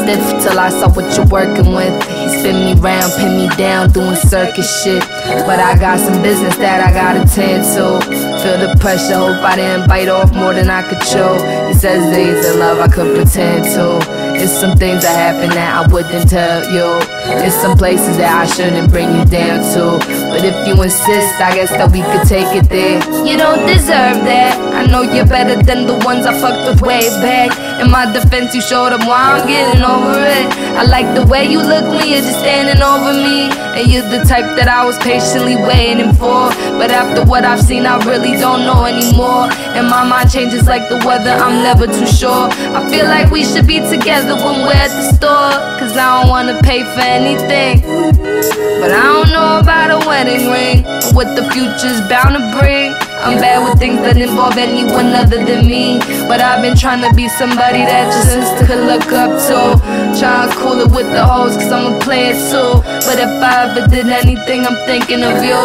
stiff till I saw what you're working with. He spin me round, pin me down, doing circus shit. But I got some business that I gotta tend to. Feel the pressure, hope I didn't bite off more than I could chew. He says that he's in love, I could pretend to. It's some things that happen that I wouldn't tell you. It's some places that I shouldn't bring you down to. But if you insist, I guess that we could take it there. You don't deserve that. I know you're better than the ones I fucked with way back. In my defense, you showed them why I'm getting over it. I like the way you look when you're just standing over me. And you're the type that I was patiently waiting for. But after what I've seen, I really don't know anymore. And my mind changes like the weather, I'm never too sure. I feel like we should be together when we're at the store. Cause I don't wanna pay for anything. But I don't know about a wedding ring, or what the future's bound to bring. I'm bad with things that involve anyone other than me. But I've been trying to be somebody that just could look up to. Trying to cool it with the hoes, cause I'm a player too. But if I ever did anything, I'm thinking of you.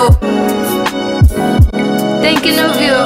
Thinking of you.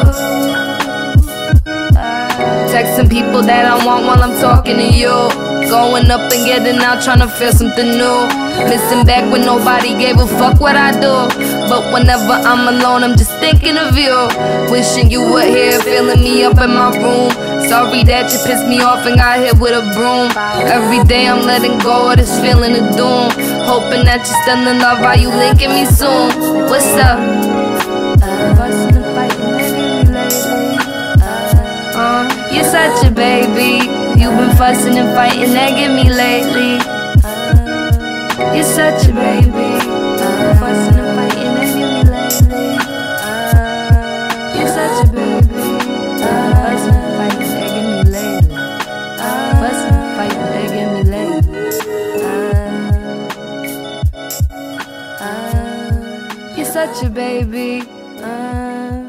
Texting people that I want while I'm talking to you. Going up and getting out, trying to feel something new. Missing back when nobody gave a fuck what I do. But whenever I'm alone, I'm just thinking of you. Wishing you were here, filling me up in my room. Sorry that you pissed me off and got hit with a broom. Every day I'm letting go of this feeling of doom. Hoping that you're still in love, are you linking me soon? What's up? Fussing and fighting lately. You're such a baby. You've been fussing and fighting, nagging me lately. You're such a baby. Fussing and fighting, nagging me lately. You're such a baby. Fussing and fighting, nagging me lately. Fussing and fighting, nagging me lately. You're such a baby.